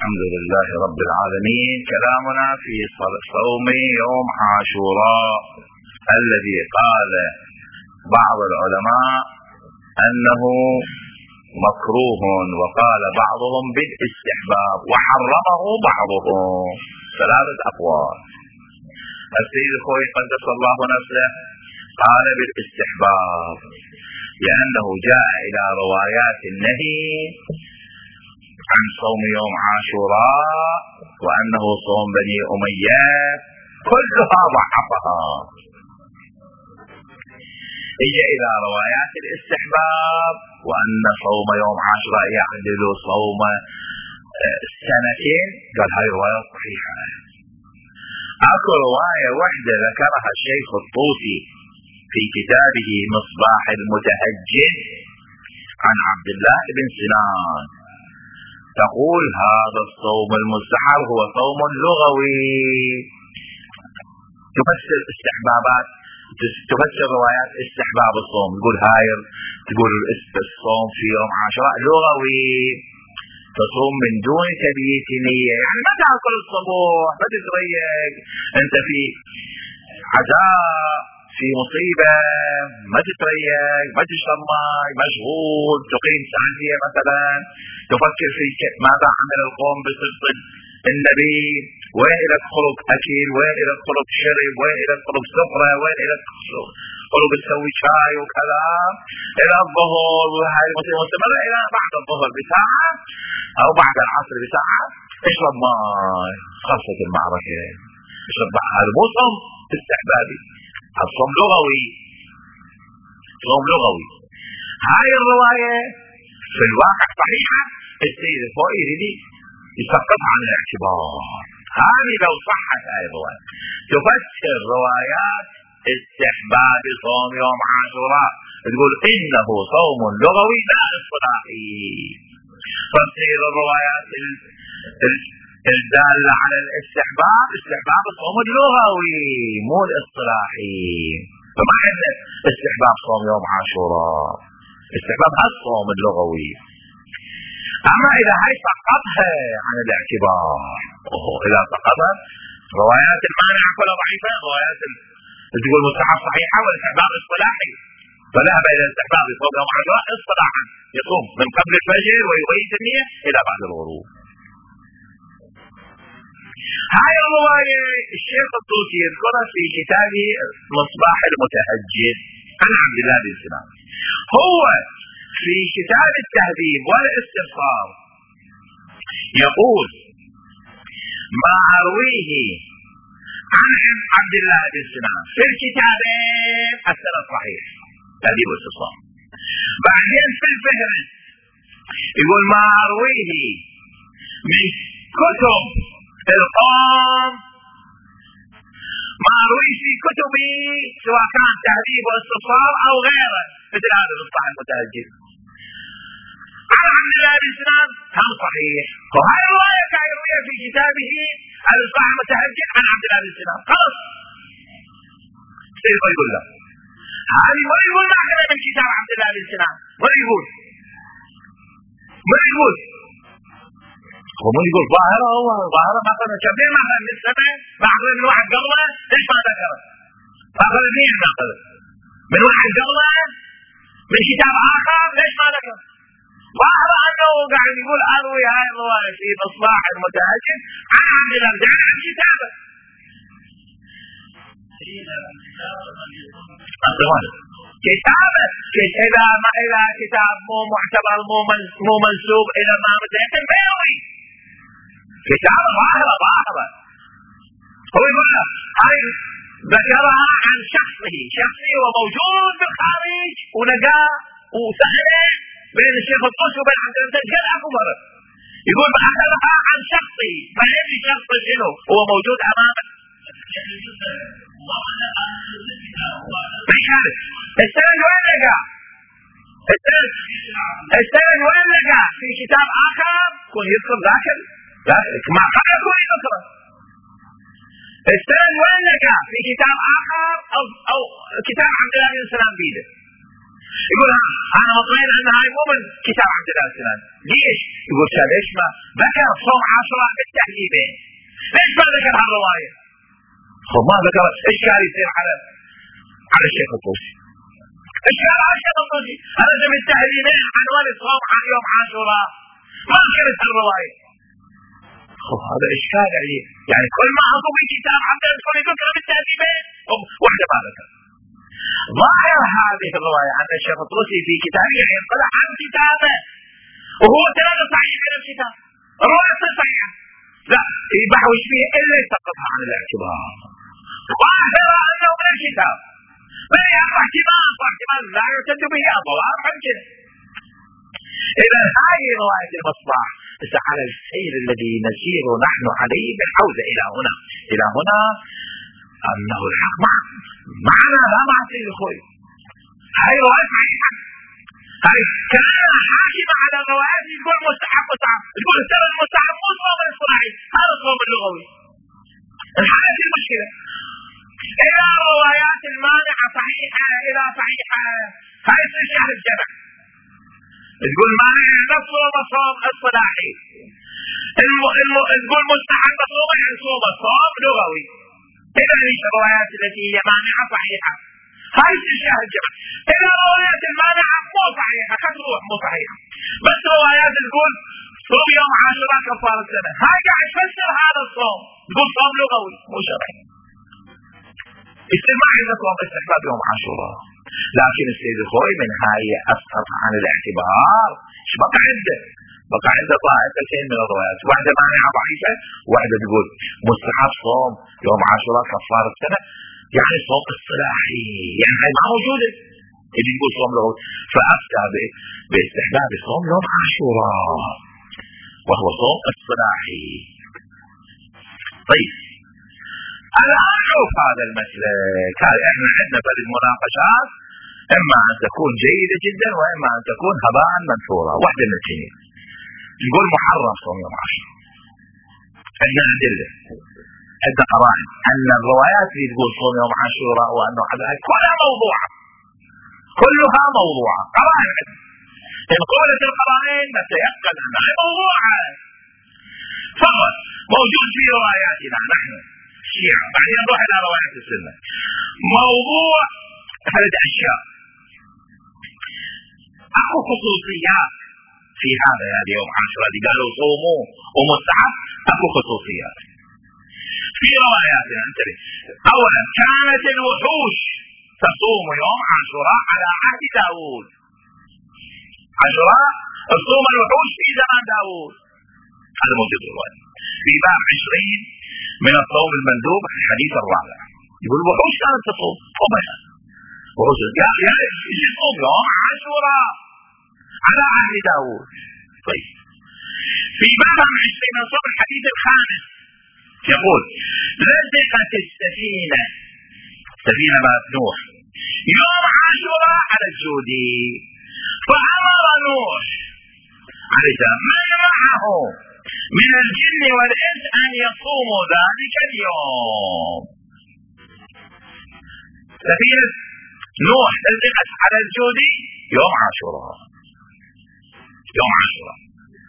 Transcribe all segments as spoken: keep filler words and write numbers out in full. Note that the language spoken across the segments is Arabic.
الحمد لله رب العالمين. كلامنا في صوم يوم عاشوراء الذي قال بعض العلماء أنه مكروه وقال بعضهم بالاستحباب وحرمه بعضهم، ثلاثة أقوال. السيد الخوي قدس الله نفسه قال بالاستحباب لأنه جاء إلى روايات النهي عن صوم يوم عاشوراء وأنه صوم بني أمية كلها ضعفها. إجا إلى روايات الاستحباب وأن صوم يوم عاشوراء يعدل صوم سنتين، قال هاي رواية صحيحة. أكو رواية واحدة ذكرها الشيخ الطوسي في كتابه مصباح المتهجد عن عبد الله بن سنان، تقول هذا الصوم المستحب هو صوم لغوي، تفسر استحبابات، تفسر روايات استحباب الصوم، تقول هاي تقول الصوم في يوم عاشوراء لغوي، تصوم من دون تبييت نية، يعني ما تاكل الصبح، ما تتريق، انت في عزاء في مصيبة ما تتريق، ما تشرب ماء، مشغول، تقيم ساعتية مثلا، تفكر في ماذا عمل القوم بصدق النبي، وين لك خلق أكل، وين لك خلق شرب، وين لك خلق سفرة، وين لك خلق تسوي شاي وكذا، إلى الظهر، وهذه المصيبة مستمرة إلى بعد الظهر بساعة أو بعد العصر بساعة، اشرب ماء، خاصة المعركة، اشرب ماء. هذا مو صوم استحبابي، هذا صوم لغوي، صوم لغوي. هاي الرواية في الواقع صحيحة، السيد الخوي يريد يسقطها عن الاعتبار. هذه لو صحت هاي الرواية تفسر روايات استحباب صوم يوم عاشوراء، تقول إنه صوم لغوي لا اصطلاحي، تصير الروايات الدالة على الاستحباب استحباب الصوم اللغوي مو الاصطلاحي. فما عندنا استحباب صوم يوم عاشوراء، استحباب الصوم اللغوي. أما إذا هاي سقطها عن الاعتبار، إذا سقطها روايات المانعة كلها ضعيفة، روايات تقول مستحب صحيحة والاستحباب اصطلاحي، فذهب إلى الاستحباب صوم يوم عاشوراء اصطلاحا، يصوم من قبل الفجر ويبيت النية إلى بعد الغروب. هاي الرواية الشيخ الطوسي يذكرها في كتابه مصباح المتهجد عن عبد الله بن سنان. هو في كتاب التهذيب والاستبصار يقول ما أرويه عن عبد الله بن سنان في الكتابين السند صحيح، تهذيب والاستبصار. بعدين في الفهرس يقول ما أرويه من كتب القوم، ما أرويه في كتبي سواء كان تهذيب واستبصار أو غيره مثل هذا المصباح المتهجد عن عبد الله بن سنان هم صحيح. وهذه الرواية كان يرويها في كتابه المصباح المتهجد عن عبد الله بن سنان، خلاص سيقول يقول له هذه ما يقول معنا من كتاب عبد الله بن سنان، ما يقول ما يقول هو ما يقول ظاهرة، هو ظاهرة مثلا كبير مثلا من السنة معقول من واحد قبله، ليش ما ذكره؟ أخذ مين ناخذ من واحد قبله من كتاب آخر، ليش ما ذكره؟ ظاهر أنه قاعد يقول أروي هاي الرواية في مصباح المتهجد عن عبد الله بن سنان عن كتابه. كتابه إذا ما إلى كتاب مو معتبر مو منسوب إلى ما مدينة البيضي، كتابه ظاهرة ظاهرة. هو يقول له هاي ذكرها عن شخصه شخصي وموجود بالخارج ولقاه وسأله بين الشيخ الطوسي وبين عبد الله بن سنان أكو مرة، يقول أخذها عن شخصي، فهمني شخص شنو هو موجود أمامك. السند وين لقى؟ السند السند وين لقى؟ في كتاب آخر كون يذكر ذاكر ما قد يكون يذكره. السند وين لقى؟ في كتاب آخر أو أو كتاب عبد الله بن سنان بيده. يقول انا مطمئن ان هاي مو من كتاب عبد الله السنان. ليش؟ يقول ليش ما ذكر صوم عاشوراء بالتهذيبين؟ ليش ما ذكر هالروايه؟ خب ما ذكر، اشكال يصير على على الشيخ الطوسي، اشكال على الشيخ الطوسي. انا جبت التهذيبين عنوان الصوم عن يوم عاشوراء، ما ذكرت هالروايه. خب هذا اشكال يعني يعني كل ما اعطوا في كتاب عبد الله السنان ذكر بالتهذيبين وحده ما ذكر. ظاهر هذه الرواية أن الشيخ الطوسي في كتابه ينطلع عن كتابه وهو ثلاثة صحيح من الكتاب، الرواية صحيحة لا يبحوش فيها إلا يسقطها عن الاعتبار. ظاهر أنه من الكتاب ما يبقى احتمال احتمال لا يعتد به أضرار ممكن. إذا هذه رواية المصباح على السير الذي نسير نحن عليه بالحوزة إلى هنا إلى هنا أنه الحق معه معنا لا مع سيد الخوي. هاي رواية صحيحة، هاي كان حاكم على الروايات يقول مستحب مستحب، يقول السبب المستحب مو الصوم الاصطلاحي، هذا الصوم اللغوي. الحالة المشكلة إلى الروايات المانعة صحيحة إلى صحيحة، هاي تشعر الجمع تقول مانع نفس الصوم الاصطلاحي، تقول مستحب صوم يعني صوم الصوم لغوي. إذا الروايات التي هي مانعة صحيحة هاي تشاهد الجمع. إذا الروايات المانعة مو صحيحة كتروح مو صحيحة، بس روايات تقول صوم يوم عاشوراء كفارة السنة، هاي قاعد تفسر هذا الصوم تقول صوم لغوي مو شرعي. يصير ما عندك صوم استحباب يوم عاشوراء، لكن السيد الخوي من هاي أسقط عن الاعتبار. ايش بقى عنده؟ بقى عنده طائفتين من الروايات، واحدة مانعة ضعيفة، واحدة تقول مستحب صوم يوم عاشوراء كفارة السنة، يعني صوم اصطلاحي، يعني هاي ما موجودة اللي يقول صوم له. فأفتى باستحباب صوم يوم عاشوراء وهو صوم اصطلاحي. طيب الآن شوف هذا المسلك، هذا احنا عندنا في المناقشات اما ان تكون جيدة جدا واما ان تكون هباء منثورا، واحدة من الاثنين. يقول محرم صوم يوم عاشوراء، عندنا أدلة عندنا قرائن أن الروايات اللي تقول صوم يوم عاشوراء وأنه حدائق كلها موضوعة، كلها موضوعة. قرائن إن قولت القرائن نتيقن أنها موضوعة. فقط موجود في رواياتنا نحن الشيعة، بعدين نروح إلى روايات السنة. موضوع ثلاث أشياء، أكو خصوصيات في هذا هذا يوم عاشوراء اللي قالوا صوموا ومستحب، أكو خصوصيات في رواياتنا. انتبه، أولا كانت الوحوش تصوم يوم عاشوراء على عهد داود، عاشوراء تصوم الوحوش في زمان داود، هذا موجود في الرواية في باب عشرين من الصوم المندوب الحديث الرابع. يقول الوحوش كانت تصوم وبشر وحوش يعني يصوم يوم عاشوراء على عهد داود. طيب في باب عشرين من صوم الحديث الخامس يقول لزقت السفينة، سفينة مع نوح يوم عاشوراء على الجودي، فأمر نوح عليه السلام من معه من الجن والإنس أن يصوموا ذلك اليوم. سفينة نوح لزقت على الجودي يوم عاشوراء، يوم عاشوراء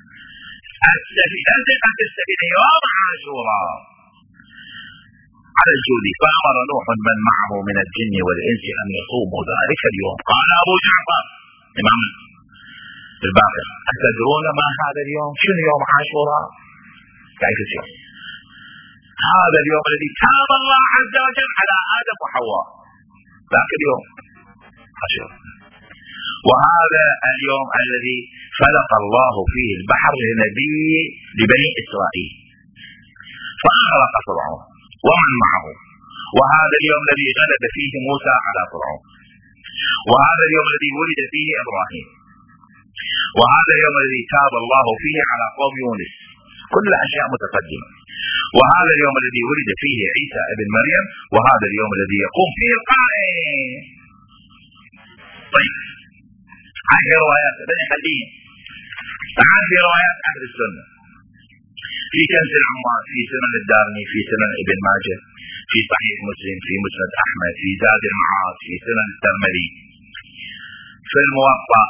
لزقت السفينة يوم عاشوراء على الجودي، فأمر نوح من معه من الجن والإنس أن يصوموا ذلك اليوم. قال أبو جعفر إمام الباقر أتدرون ما هذا اليوم؟ شنو يوم عاشوراء؟ كيف اليوم؟ هذا اليوم الذي تاب الله عز وجل على آدم وحواء، ذاك اليوم عاشوراء. وهذا اليوم الذي فلق الله فيه البحر لنبي لبني إسرائيل فأغرق فرعون ومن معه، وهذا اليوم الذي غلب فيه موسى على فرعون، وهذا اليوم الذي ولد فيه إبراهيم، وهذا اليوم الذي تاب الله فيه على قوم يونس، كل الأشياء متقدمة. وهذا اليوم الذي ولد فيه عيسى ابن مريم، وهذا اليوم الذي يقوم فيه القائم. طيب هذه روايات ابن حديث. تعال في روايات أهل السنة في كنز العمار، في سنن الدارمي، في سنن ابن ماجه، في صحيح مسلم، في مسند أحمد، في زاد المعاد، في سنن الترمذي، في الموطأ،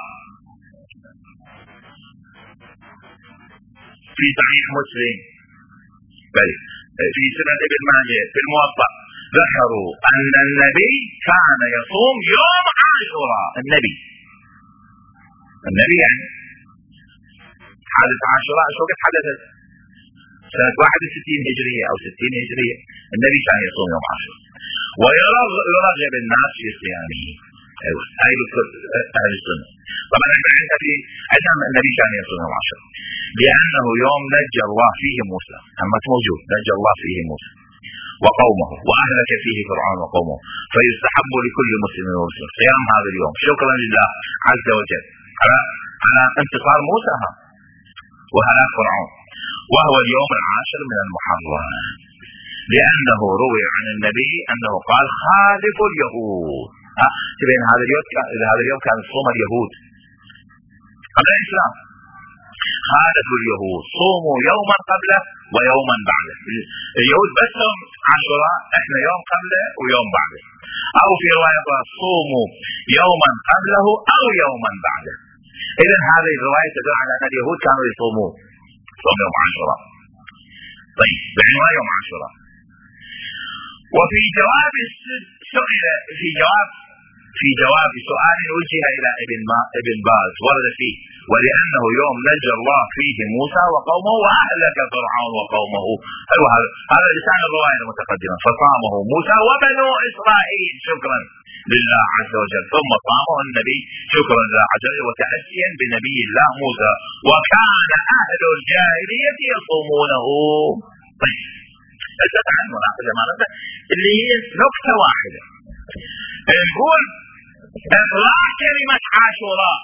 في صحيح مسلم، بل في سنن ابن ماجه، في الموطأ، ذكروا أن النبي كان يصوم يوم عاشوراء. النبي النبي يعني حادث عاشوراء شو قد حدثت؟ سنة واحد وستين هجرية أو ستين هجرية. النبي كان يصوم يوم عاشوراء ويرغب الناس في صيامه. أيوة هاي أهل السنة. طبعا احنا عندنا في عندنا النبي كان يصوم يوم عاشوراء لأنه يوم نجى الله فيه موسى، أما موجود نجى الله فيه موسى وقومه وأهلك فيه فرعون وقومه، فيستحب لكل مسلم ومسلم صيام هذا اليوم شكرا لله عز وجل على على انتصار موسى وهلاك فرعون، وهو اليوم العاشر من المحرم، لأنه روي عن النبي أنه قال خالف اليهود. ها تبين هذا اليوم هذا اليوم كان صوم اليهود قبل الإسلام. خالف اليهود صوموا يوما قبله ويوما بعده. اليهود بس يوم عاشوراء، احنا يوم قبله ويوم بعده، او في رواية صوموا يوما قبله او يوما بعده. اذا هذه الرواية تدل على ان اليهود كانوا يصومون صوم يوم عاشوراء. طيب بعنوان يوم عاشوراء. وفي جواب سئل في جواب في جواب سؤال وجه الى ابن ابن باز ورد فيه: ولانه يوم نجى الله فيه موسى وقومه واهلك فرعون وقومه. ايوه هذا هذا لسان الروايه المتقدمه. فصامه موسى وبنو اسرائيل شكرا لله عز وجل، ثم صامه النبي شكرا لله عز وجل وتأسيا بنبي الله موسى، وكان اهل الجاهليه يصومونه. طيب التي عن مناقشه مالتنا اللي هي نقطه واحده، نقول اطلاق كلمه عاشوراء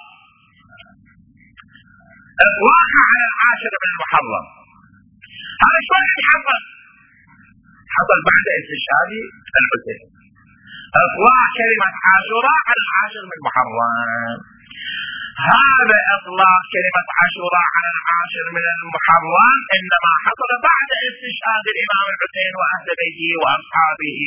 اطلاقها على العاشر من المحرم، هذا شلون يتحقق؟ حصل بعد استشهاد الحسين. اطلاق كلمه عاشوراء على العاشر من المحرم، هذا اطلاق كلمه عاشوراء على العاشر من المحرم انما حصل بعد استشهاد الامام الحسين واهل بيته واصحابه،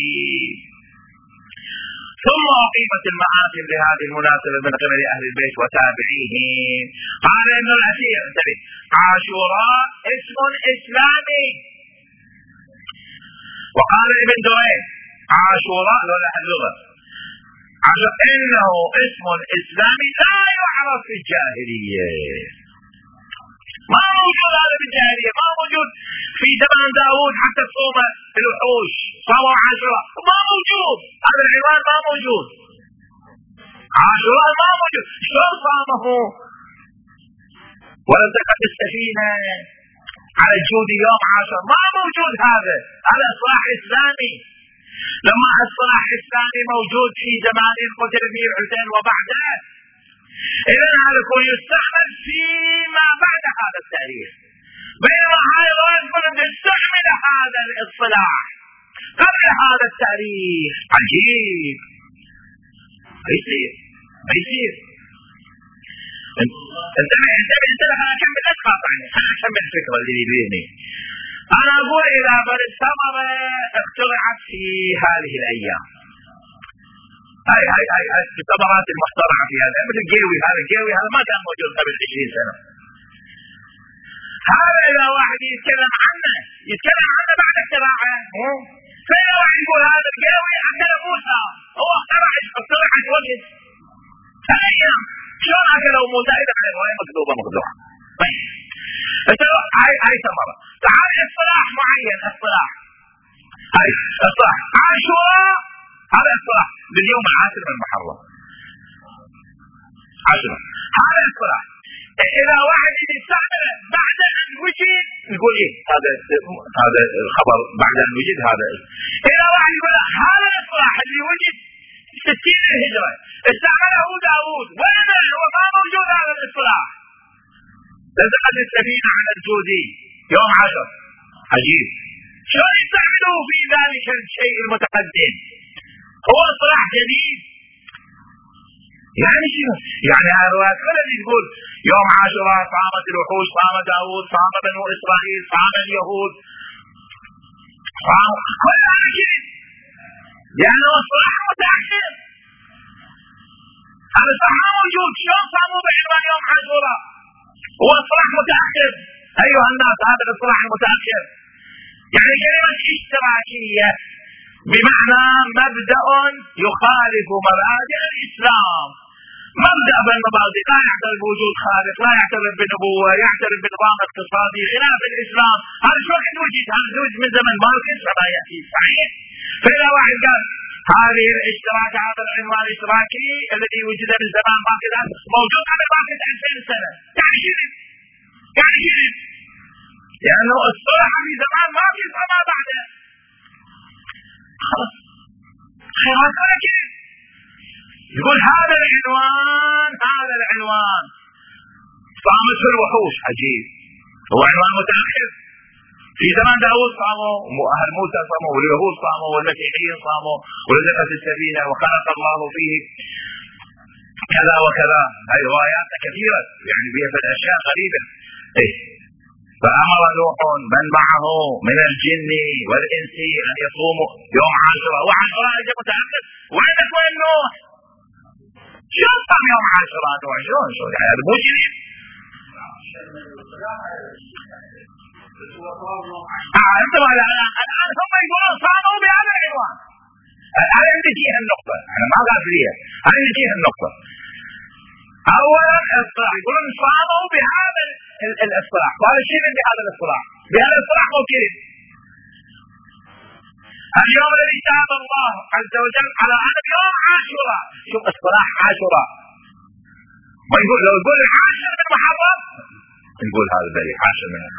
ثم أقيمت المآتم لهذه المناسبة من قبل أهل البيت وتابعيهم. قال ابن الأثير انتبه: عاشوراء اسم إسلامي. وقال ابن دريد: عاشوراء ولا اللغة إنه اسم إسلامي لا يعرف في الجاهلية. ما موجود هذا في الجاهلية، ما موجود في زمان داود حتى تصوم الوحوش صاموا عاشوراء، ما موجود هذا العنوان، ما موجود عاشوراء، ما موجود. شلون صامه؟ ولم تقف السفينة على الجود يوم عاشوراء، ما موجود هذا. هذا اصلاح اسلامي. لما اصلاح اسلامي موجود في زمان قتل فيه الحسين وبعده، إذن هذا يكون يستعمل فيما بعد هذا التاريخ، بينما هاي الرواية تستعمل هذا الاصطلاح قبل هذا التاريخ. عجيب، ما يصير ما يصير. انت انت انت انا اكمل اسقاط عني، انا اكمل الفكرة اللي يبيني. انا اقول اذا بل الثمرة اخترعت في هذه الايام، هاي هاي هاي هاي الثمرات المخترعة في هذا، مثل الجيوي، هذا الجيوي هذا ما كان موجود قبل عشرين سنة. هذا إذا واحد يتكلم عنه يتكلم عنه بعد اختراعه، فإذا واحد يقول هذا الجيوي أكل موسى، هو اخترع اخترع الوجه الأيام، شلون أكله موسى إذا كان الرواية مكذوبة مخدوعة؟ طيب هاي هاي ثمرة. تعال اصطلاح معين، اصطلاح هاي اصطلاح عاشوراء، هذا اصطلاح باليوم العاشر من المحرم عاشوراء، هذا اصطلاح. إذا واحد يستعمله بعد أن وجد نقول إيه هذا هذا الخبر بعد أن وجد هذا. إذا واحد يقول هذا الاصطلاح اللي وجد ستين الهجرة استعمله داود، وين هو؟ ما موجود هذا الاصطلاح. لزقت السفينة على الجودي يوم عشر. عجيب، شو يستعملوه في ذلك الشيء المتقدم؟ هو اصطلاح جديد. يعني شنو؟ يعني الروايات كلها اللي تقول يوم عاشوراء صامت الوحوش، صام داود، صام بنو اسرائيل، صام اليهود، صام كل هذا كذب، لانه اصطلاح متاخر. هذا صراحة موجود. شلون صاموا بعنوان يوم عاشوراء؟ هو اصطلاح متأخر أيها الناس، هذا الاصطلاح المتأخر. يعني كلمة اشتراكية بمعنى مبدأ يخالف مبادئ الإسلام، مبدأ بالمبادئ لا يعترف بوجود خالق، لا يعترف بنبوة، يعترف بنظام اقتصادي خلاف الإسلام. هذا شو وقت وجد؟ هذا وجد من زمن ماركس فما يأتي صحيح. فإذا واحد قال هذه الاشتراك، هذا العنوان الاشتراكي الذي وجد من زمان ماركس موجود على ماركس ألفين سنة، يعني كذب، يعني كذب، لأنه اصطلح في زمان ماركس وما بعده. خلاص خلاص ولا كذب. يقول هذا العنوان، هذا العنوان صامت الوحوش. عجيب، هو عنوان متأخر. في زمان داود صاموا، أهل موسى صاموا، واليهود صاموا، والمسيحيين صاموا، ولزقت السفينة وخلق الله فيه كذا وكذا. هذه روايات كثيرة يعني فيها أشياء غريبة. إيه؟ فأمر نوح من معه من الجن والإنس أن يصوموا يوم عاشوراء. وعاشوراء أجل متأخر. وينك وين نوح؟ شلون صام يوم عاشوراء نوح؟ شلون شلون يعني هذا مو جديد. أنتم الآن هم يقولون صاموا بهذا العنوان. الآن نجيها النقطة، أنا ما غافلية، أنا نجيها النقطة. أولا الاصطلاح يقولون صاموا بهذا الاصطلاح. وهذا الشيء بهذا الاصطلاح، بهذا الاصطلاح موجود. اليوم الذي تاب الله عز وجل على هذا اليوم عاشوراء. شوف اصطلاح عاشوراء. ما يقول لو يقول العاشر من محرم نقول هذا دليل عاشر من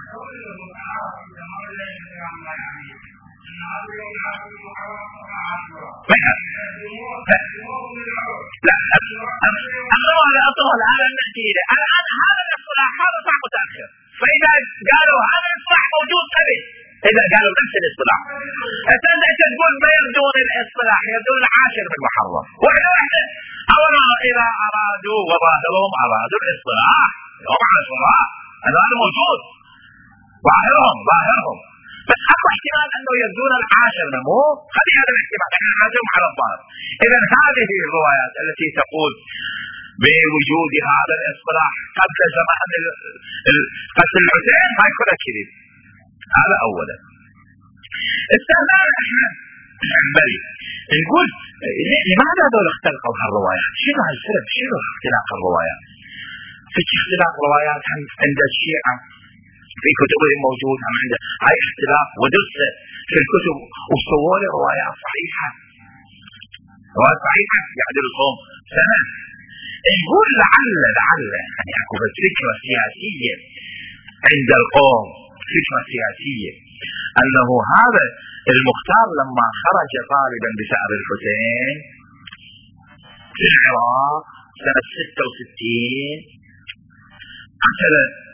لا أطول أطول هذا نحكي له الآن. هذا الاصطلاح هذا صح متأخر. فإذا قالوا هذا الاصطلاح موجود قبل، إذا قالوا نفس الاصطلاح أنت تقول ما يردون الاصطلاح، يردون العاشر من محرم واحدة واحدة. أولا إذا أرادوا وظاهرهم أرادوا الاصطلاح يوم عاشوراء، هذا موجود ظاهرهم ظاهرهم بس أكو احتمال أنه يردون العاشر مو خلي هذا الاحتمال احنا نعزم على الظاهر. إذا هذه الروايات التي تقول بوجود هذا الاصطلاح قبل زمان قتل الحسين هاي كلها كذب. هذا أولا. الثاني احنا بل نقول لماذا هذول اختلقوا هالروايات؟ شنو هالسبب؟ شنو اختلاق الروايات؟ في اختلاق روايات عند الشيعة في كتبهم موجود، هم عنده هاي اختلاف ودرس في الكتب وسووا له روايات صحيحة، روايات صحيحة يعدلهم سنة. نقول لعل لعل يعني اكو فكرة سياسية عند القوم، فكرة سياسية انه هذا المختار لما خرج طالبا بثأر الحسين في العراق سنة ستة وستين قتل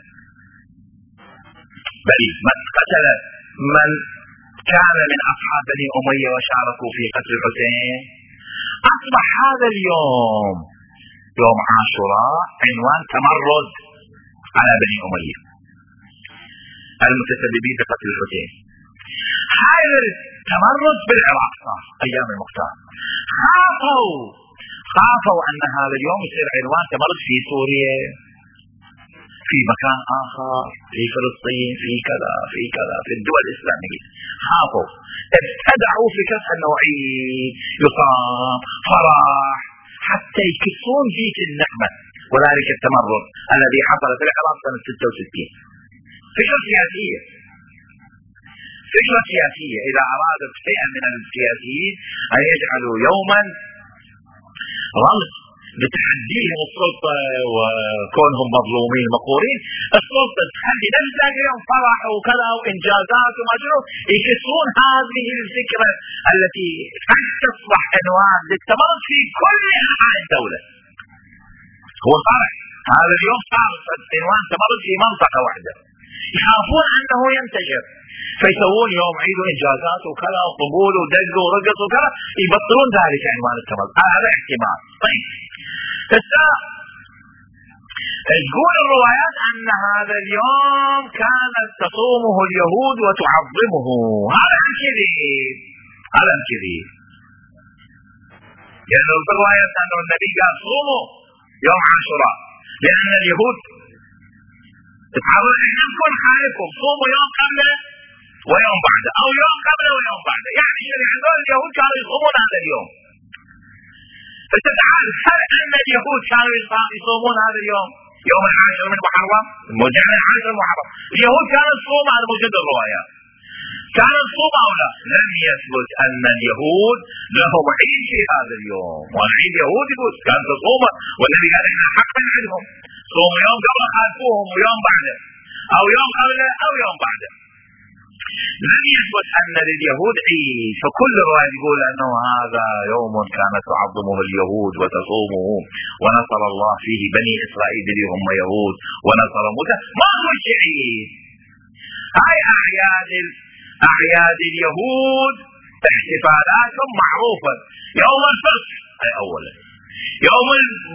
بل قتل من كان من أصحاب بني أمية وشاركوا في قتل الحسين. أصبح هذا اليوم يوم عاشوراء عنوان تمرد على بني أمية المتسببين بقتل الحسين. هذا التمرد بالعراق صار أيام المختار. خافوا خافوا أن هذا اليوم يصير عنوان تمرد في سوريا، في مكان آخر، في فلسطين، في كذا في كذا في الدول الإسلامية. خافوا ابتدعوا فكرة أنه عيد يصام فرح حتى يكسون ذيك النعمة وذلك التمرد الذي حصل في العراق سنة ستة وستين. فكرة سياسية، فكرة سياسية. إذا أرادوا شيئا من السياسيين أن يجعلوا يوما رمز لتحديهم السلطة وكونهم مظلومين مقهورين، السلطة تخلي نفس ذاك اليوم فرح وكذا وإنجازات وما شنو، يكسرون هذه الفكرة التي قد تصبح عنوان للتمرد في كل أنحاء الدولة. هو صار هذا اليوم صار عنوان تمرد في منطقة واحدة، يخافون أنه ينتشر فيسوون يوم عيد وإنجازات وكذا وقبول ودق ورقص وكذا، يبطلون ذلك عنوان التمرد. هذا احتمال. طيب تقول الروايات أن هذا اليوم كانت تصومه اليهود وتعظمه. هذا الكذب، هذا الكذب. لأن يعني الرواية أن النبي قال صوموا يوم عاشوراء، لأن اليهود تعرض احنا نكون خالفهم، صوموا يوم قبله ويوم بعده، أو يوم قبله ويوم بعده، يعني هذول اليهود كانوا يصومون هذا اليوم. فتتعال هل أن اليهود كانوا يصومون هذا اليوم يوم العاشر من محرم؟ موجود العاشر من محرم، اليهود كانوا يصومون، هذا موجود الروايات، كانوا يصوموا أو لا؟ لم يثبت أن اليهود لهم عيد في هذا اليوم، والعيد يهود يقول كانت تصوموا، والنبي قال احنا حقا عندهم صوموا يوم قبل خالفوهم ويوم بعده، أو يوم قبله أو يوم بعده. لم يثبت أن لليهود عيد، فكل رواية يقول أنه هذا يوم كانت تعظمه اليهود وتصومه، ونصر الله فيه بني إسرائيل اللي هم يهود، ونصر موسى، ما هو شيء عيد. هاي أعياد أعياد اليهود احتفالاتهم معروفة، يوم الفصح هاي أولا، يوم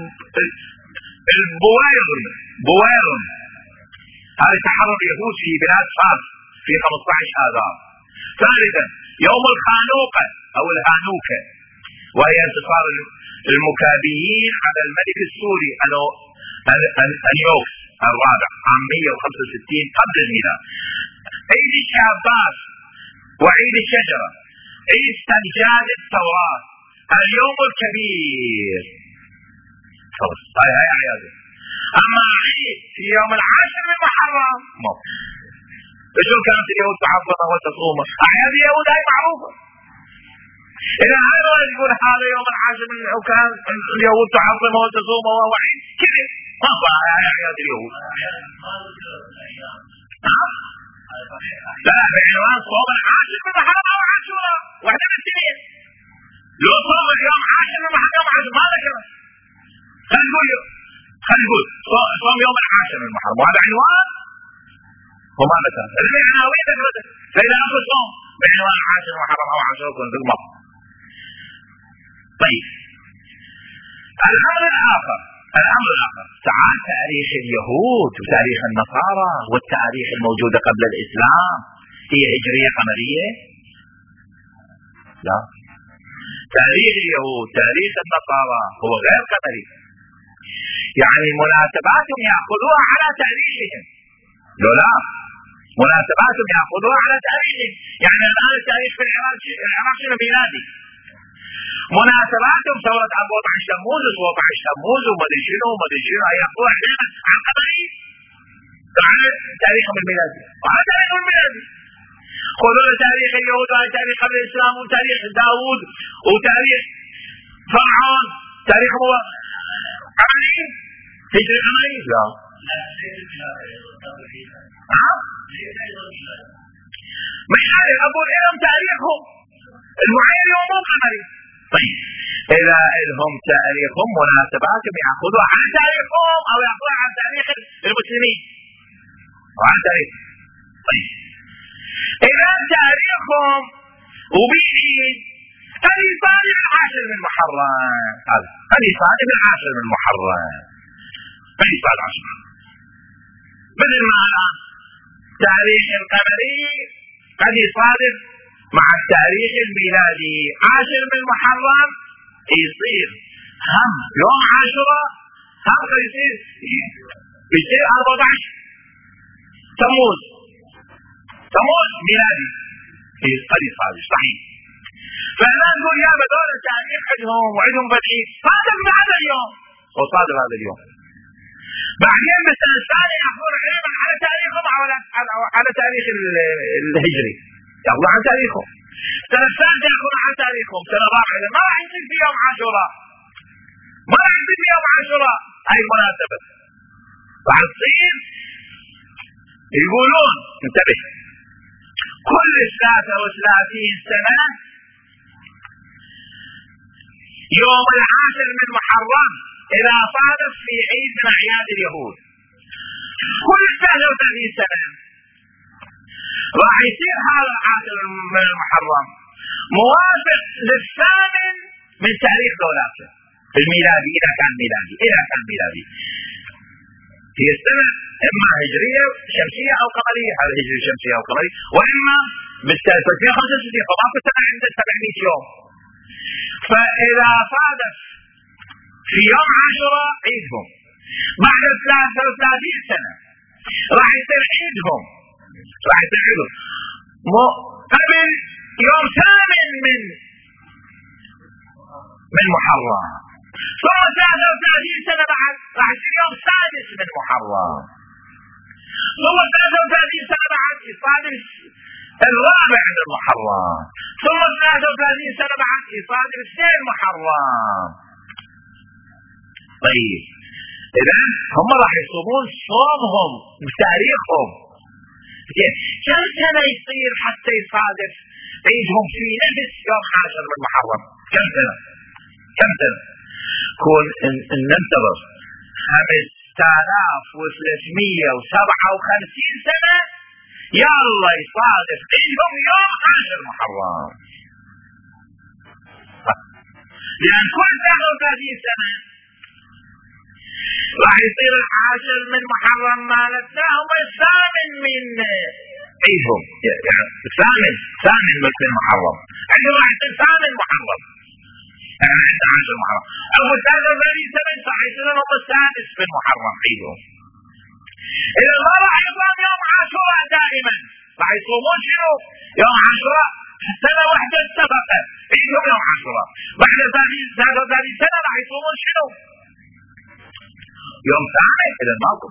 البويرن بويرن هذا تحرر اليهود في بلاد فارس في خمسة عشر آذار. ثالثا يوم الخانوقة أو الهانوكة، وهي انتصار المكابيين على الملك السوري أنيوكس الرابع عام مئة وخمسة وستين قبل الميلاد. عيد الشابات وعيد الشجرة، عيد استنجاد التوراة، اليوم الكبير. هاي هاي أعياده. أما عيد في يوم العاشر من محرم ما شو كانت اليهود تعظمها وتصومها؟ أعياد اليهود هاي معروفة. إذا هاي الواحد يقول هذا يوم العاشر من وكان اليهود تعظمها وتصومها وهو عيد كذب، ما صار هاي أعياد اليهود. لا بعنوان صوم العاشر من محرم أو عاشوراء، واحدة من الاثنين. لو صوم اليوم عاشر من محرم عاشوراء ما ذكر. خلينا نقول خلينا نقول صوم يوم العاشر من محرم، وهذا عنوان وما ذكر. العناوين ذكرته، فإذا أخذ صوم بعنوان عاشر محرم أو عاشوراء يكون ذكر. طيب الأمر الآخر الأمر الآخر تعال تاريخ اليهود وتاريخ النصارى والتاريخ الموجودة قبل الإسلام هي هجرية قمرية؟ لا، تاريخ اليهود تاريخ النصارى هو غير قمري، يعني مناسباتهم يأخذوها على تاريخهم. لا لا، مناسباتهم يأخذوها على تاريخهم، يعني الآن التاريخ في العراق العراق شنو ميلادي، مناسباتهم ثورة أربعة عشر تموز وسبعة عشر تموز ومدري شنو ومدري شنو يأخذوها علينا عن قمري على تاريخهم الميلادي وعلى تاريخهم الميلادي. خذوا تاريخ اليهود وعلى تاريخ قبل الإسلام وتاريخ داوود وتاريخ فرعون، تاريخ هو قمري هجري قمري؟ لا. ها؟ مش عارف أقول لهم تاريخهم المعين يوم مو قمري. طيب إذا لهم تاريخهم مناسباتهم يأخذوها عن تاريخهم أو يأخذوها عن تاريخ المسلمين وعن تاريخ. طيب إذا تاريخهم وبيعيد قد يصادف العاشر من محرم، هذا قد يصادف العاشر من محرم، قد يصادف العاشر مثل ما الآن تاريخ القمري قد يصادف مع التاريخ الميلادي عاشر من محرم، يصير هم يوم عاشوراء هم يصير يصير أربعة عشر تموز تموز ميلادي قد يصادف صحيح. فأنا نقول يا بدور التاريخ عندهم وعندهم بديل صادف هذا اليوم وصادف هذا اليوم، بعدين بالسنة الثانية يأخذون علما على تاريخهم أو على تاريخ الهجري، يأخذون عن تاريخهم. السنة الثالثة يأخذون عن تاريخهم، السنة الرابعة ما راح يصير في يوم عاشوراء، ما راح يصير في يوم عاشوراء هاي المناسبة، راح تصير يقولون انتبه كل ثلاثة وثلاثين سنة يوم العاشر من محرم إذا صادف في عيد من أعياد اليهود كل ثلاثة وثلاثين سنة راح يصير هذا العاشر من المحرم موافق للثامن من تاريخ دولته الميلادي إذا كان ميلادي إذا كان ميلادي هي السنة إما هجرية شمسية أو قمرية، هذا هجري شمسية أو قمرية، وإما بالثلاثمئة وخمسة وستين فما في السنة عندك سبعمئة يوم، فإذا صادف في يوم عاشوراء عيدهم، بعد ثلاثة وثلاثين سنة راح يصير عيدهم، راح يصير عيدهم قبل يوم ثامن من من محرم، ثم ثلاثة وثلاثين سنة بعد راح يصير يوم سادس من محرم، ثم ثلاثة وثلاثين سنة بعد يصادف الرابع من محرم، ثم ثلاثة وثلاثين سنة بعد يصادف اثنين محرم. طيب إذا هم راح يصومون صومهم بتاريخهم. كم سنة يصير حتى يصادف عيدهم في نفس يوم عاشر من محرم؟ كم سنة؟ كم سنة؟ كون ننتظر خمسة آلاف وثلاثمية وسبعة وخمسين سنة يلا يصادف عيدهم يوم عاشر محرم، لأن كل ثلاثة وثلاثين سنة راح يصير العاشر من محرم مالتنا هو الثامن من عيدهم، يعني الثامن ثامن من محرم، عندما راح يصير ثامن محرم، يعني عند عاشر محرم، أو ثلاثة وثلاثين سنة راح يصير هم السادس من محرم عيدهم. إذا ما راح يصوم يوم عاشوراء دائما، راح يصومون شنو؟ يوم عاشوراء سنة واحدة اتفقت عيدهم يوم عاشوراء، بعد ثلاثة وثلاثين سنة راح يصومون شنو؟ يوم ثامن. إذا ماكو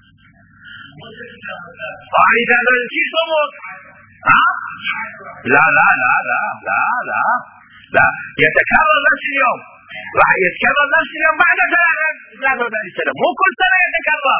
راح يتعمل شيء صومون، ها؟ لا لا لا لا لا لا لا يتكرر نفس اليوم، راح يتكرر نفس اليوم بعد ثلاثة وثلاثين سنة، مو كل سنة يتكرر.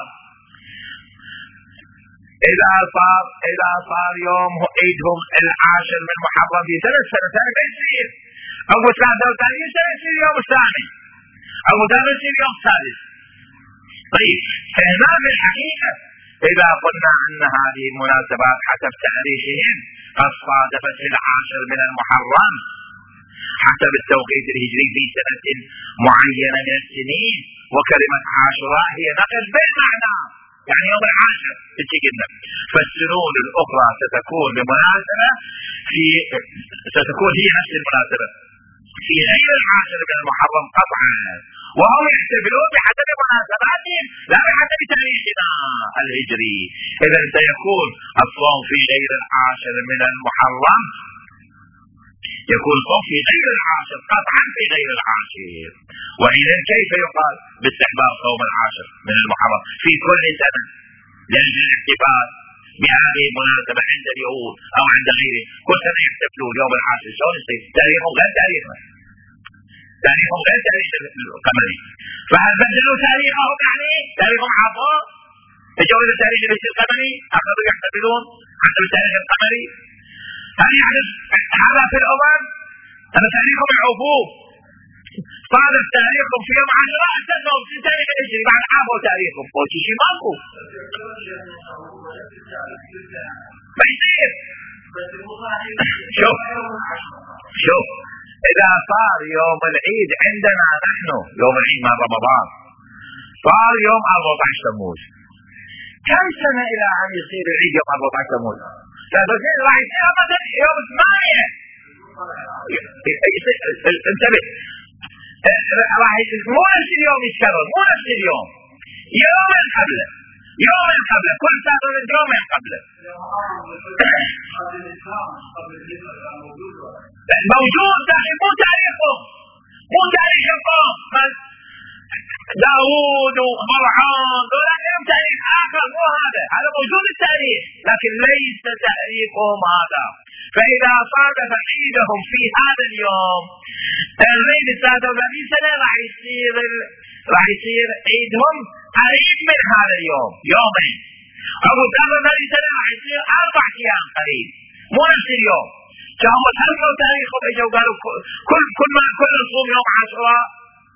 إذا صار إذا صار يوم عيدهم العاشر من محرم في ثلاث سنتين ما يصير، أو ثلاثة وثلاثين سنة يصير يوم الثامن، أو ثلاثة يصير يوم السادس. طيب فهنا في الحقيقة إذا قلنا أن هذه المناسبات حسب تاريخهم قد صادفت العاشر من المحرم حسب التوقيت الهجري في سنة معينة من السنين، وكلمة عاشوراء هي نقل بالمعنى، يعني يوم العاشر تجينا، فالسنون الأخرى ستكون بمناسبة في ستكون هي نفس المناسبة في غير العاشر من المحرم قطعا، وهم يحتفلون بحسب مناسباتهم لا بحسب تاريخنا الهجري. إذا سيكون الصوم في غير العاشر من المحرم، يكون الصوم في غير العاشر قطعا في غير العاشر. وإذا كيف يقال باستحباب صوم العاشر من المحرم في كل سنة لأجل الاحتفال بهذه المناسبة عند اليهود أو عند غيره؟ كل سنة يحتفلون يوم العاشر، شلون يصير؟ تاريخهم غير تاريخنا، تاريخهم غير تاريخ القمري، فهل بدلوا تاريخهم؟ يعني تاريخهم عطوا تجاوز تاريخ القمري، أخذوا يحتفلون حسب التاريخ القمري. هل يحدث هذا في الأمم؟ أن تاريخهم يعوفوه، صادف تاريخهم في يوم عاشوراء استنوا في تاريخ الهجري بعد عافوا تاريخهم، قلت شيء ماكو ما يصير. شوف شوف إذا صار يوم العيد عندنا نحن يوم العيد مع رمضان صار يوم أربعة عشر تموز، كم سنة إلى أن يصير العيد يوم أربعة عشر تموز؟ فبصير راح يصير مثلا يوم ثمانية، انتبه راح مو نفس اليوم يتكرر، مو نفس اليوم، يوم قبله يوم قبله كل سنة يوم قبله موجود، لكن مو تاريخهم، مو تاريخ القوم داوود وبرعان دول لهم تاريخ آخر، مو هذا، هذا موجود التاريخ لكن ليس تاريخهم هذا. فإذا صادف عيدهم في هذا اليوم الريد ثلاثة وثلاثين سنة راح يصير راح يصير عيدهم قريب من هذا اليوم يومين، أو ثلاثة وثلاثين سنة راح يصير أربع أيام قريب، مو نفس اليوم. كانوا تركوا تاريخهم اجوا قالوا كل كل ما كل نصوم يوم عاشوراء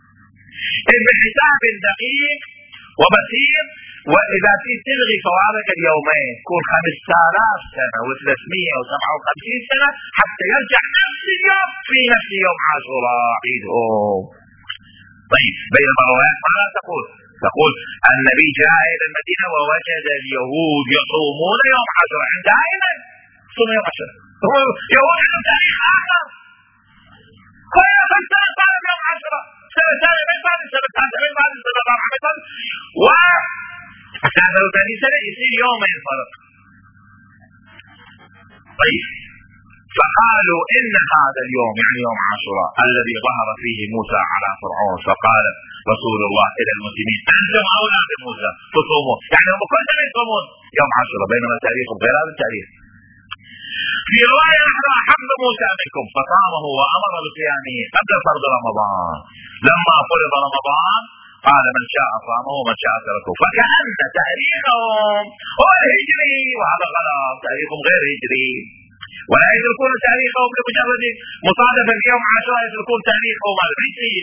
بحساب دقيق وبسيط، واذا في تلغي فوارق اليومين تكون خمسة آلاف سنة وثلاثمية وسبعة وخمسين سنة حتى يرجع نفس اليوم في نفس يوم عاشوراء عيدهم. طيب بينما الروايات ماذا تقول؟ تقول النبي جاء الى المدينة ووجد اليهود يصومون يوم عاشوراء، دائما يصومون يوم عاشوراء، يوم عندهم تاريخ آخر، كل عاشوراء، السنة الثانية من بعد، السنة الثالثة من بعد، السنة الرابعة من بعد، والسنة الثانية سنة يصير يومين فرق. طيب فقالوا إن هذا اليوم يعني يوم عاشوراء الذي ظهر فيه موسى على فرعون، فقال رسول الله إلى المسلمين أنتم أولاد موسى تصوموا، يعني هم كل سنة يصومون يوم عاشوراء، بينما تاريخهم غير هذا التاريخ. في رواية نحن أحب موسى منكم فصامه وأمر بصيامه قبل فرض رمضان، لما فرض رمضان قال من شاء صامه ومن شاء تركه، فكأن تاريخهم هو الهجري، وهذا غلط، تاريخهم غير هجري، ولا يتركون تاريخهم لمجرد مصادفة في يوم عاشوراء، يتركون تاريخهم هذا ما يصير.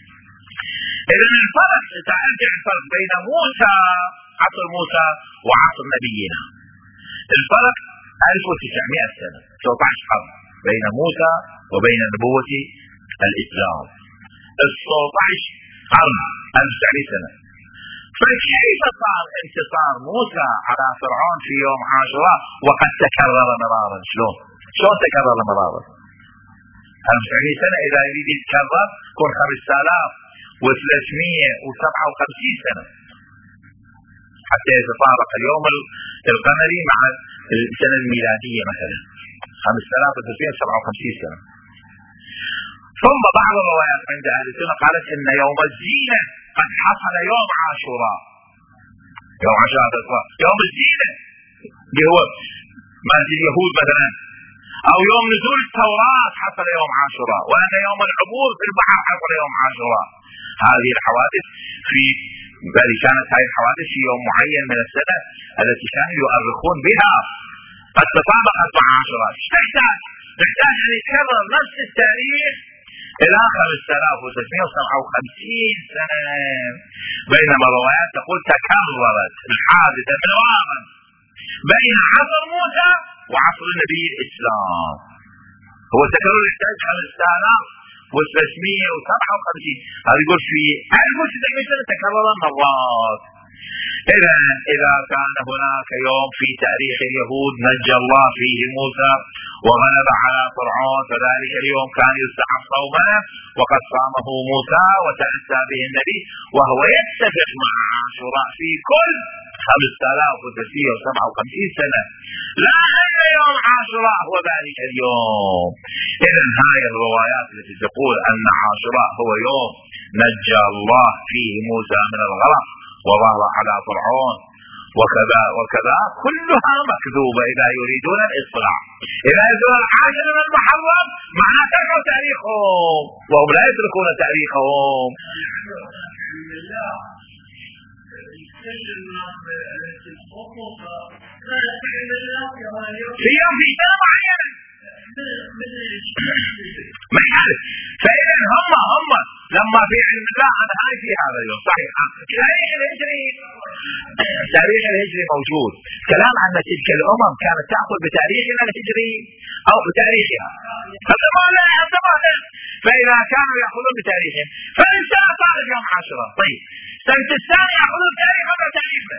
إذا الفرق ترجع الفرق بين موسى عصر موسى وعصر نبينا، الفرق ألف وتسعمائة سنة، ثلاثة عشر قرن بين موسى وبين نبوة الإسلام، ثلاثة عشر قرن ألف وتسعمائة سنة. فكيف صار انتصار موسى على فرعون في يوم عاشوراء وقد تكرر مرارا؟ شلون؟ شلون تكرر مرارا؟ ألف وتسعمائة سنة إذا يريد يتكرر كون خمسة آلاف وثلاثمائة وسبعة وخمسين سنة حتى يتطابق اليوم القمري مع السنة الميلادية مثلا خمسة آلاف وثلاثمائة وسبعة وخمسين سنة. ثم بعض الروايات عند أهل السنة قالت إن يوم الزينة قد حصل يوم عاشوراء، يوم عاشوراء يوم الزينة اللي هو مال اليهود مثلا، أو يوم نزول التوراة حصل يوم عاشوراء، وأن يوم العبور في البحر حصل يوم عاشوراء. هذه الحوادث في بل كانت هذه الحوادث في يوم معين من السنة التي كانوا يؤرخون بها قد تطابقت مع عاشوراء. تحتاج تحتاج أن يتكرر نفس التاريخ إلى خمسة آلاف وستمائة وسبعة وخمسين سنة، بينما الروايات تقول تكررت الحادثة مرارا بين عصر موسى وعصر النبي الإسلام. هو تكرر يحتاج خمسة آلاف وثلاثمائة وسبعة وخمسين، هذا يقول في ألف وستمائة سنة تكرر مرات. إذا إذا كان هناك يوم في تاريخ اليهود نجى الله فيه موسى وغلب على فرعون، فذلك اليوم كان يستحق صومه وقد صامه موسى وتأتى به النبي، وهو يتفق مع عاشوراء في كل خمسة آلاف وتسعمائة وسبعة وخمسين سنة، لا أن يوم عاشوراء هو ذلك اليوم. إذا هذه الروايات التي تقول أن عاشوراء هو يوم نجى الله فيه موسى من الغرق وظهر على فرعون وكذا وكذا كلها مكذوبة إذا يريدون الإصلاح. إذا يريدون العاشر من المحرم معناه تركوا تاريخهم، وهم لا يتركون تاريخهم. في يوم في سنة معينة ما يعرف. فإذا هم هم لما في علم الله أنا هاي في هذا اليوم صحيح. تاريخ الهجري تاريخ الهجري موجود، كلام عن تلك الأمم كانت تأخذ بتاريخنا الهجري أو بتاريخها، فزماننا زماننا، فإذا كانوا يأخذون بتاريخهم فالإنسان صار يوم عاشوراء. طيب سنة الثانية يأخذون بتاريخهم وتاريخنا.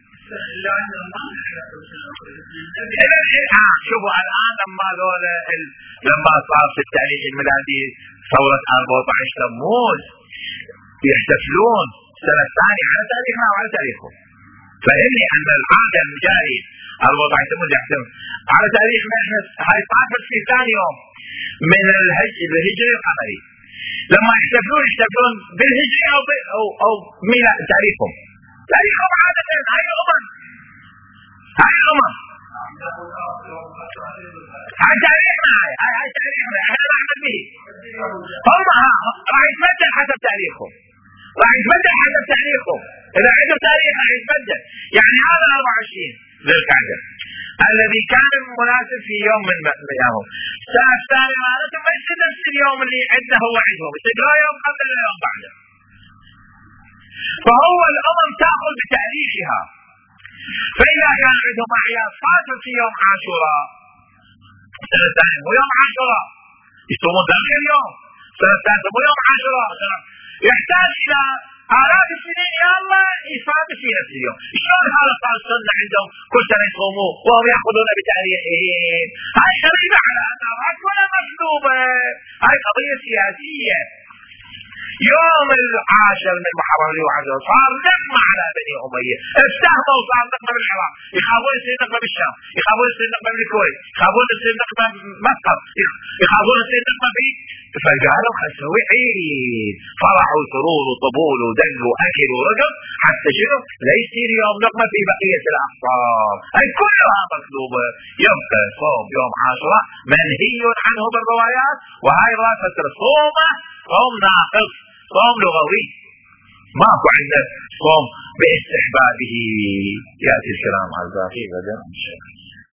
شوفوا الآن لما ذولا لما صار في التاريخ الميلادي ثورة أربعة عشر تموز يحتفلون سنة ثانية على تاريخنا وعلى تاريخهم، فإني أن العادة الجاري أربعة عشر تموز يحتفل على تاريخنا احنا هاي صارت في ثاني يوم من الهجري القمري، لما يحتفلون يحتفلون بالهجري أو أو أو ميلاد تاريخهم تاريخهم عادة هاي الأمم هاي الأمم هاي تاريخنا هاي هاي تاريخنا احنا نعمل به. هم راح يتبدل حسب تاريخهم، راح يتبدل حسب تاريخهم، إذا عندهم تاريخ راح يتبدل. يعني هذا أربعة وعشرين ذي القعدة الذي كان مناسب في يوم من أيامهم، السنة الثانية مالتهم ما يصير نفس اليوم اللي عندنا هو عندهم، يصير يوم قبل اليوم بعده. فهو الأمم تأخذ بتاريخها، فإذا كان عندهم أعياد فاتت في يوم عاشوراء السنة الثانية مو يوم عاشوراء يصومون ذلك اليوم، السنة الثالثة مو يوم عاشوراء، يحتاج إلى آلاف السنين يا الله يصاب في نفس اليوم. شلون هذا صار سنة عندهم كل سنة يصوموا وهم يأخذون بتاريخهم؟ هاي غريبة على أثرات ولا مكذوبة، هاي قضية سياسية. يوم العاشر من محرم اللي وعده صار نقمة على بني أمية، استهموا وصار نقمة بالعراق، يخافون يصير نقمة بالشام، يخافون يصير نقمة بالكويت، يخافون يصير نقمة بمصر، يخافون يصير نقمة في، فقالوا خل نسوي عيد، فرح وسرور وطبول ودق وأكل ورقص، حتى شنو؟ لا يصير يوم نقمة في بقية الأقطار، أي كلها مطلوبة. يبقى صوم يوم عاشوراء منهي عنه بالروايات، وهاي راسة صومه صوم ناقص، صوم لغوي، ماكو عندنا صوم باستحبابه. يأتي الكلام على الباقي غدا إن شاء الله.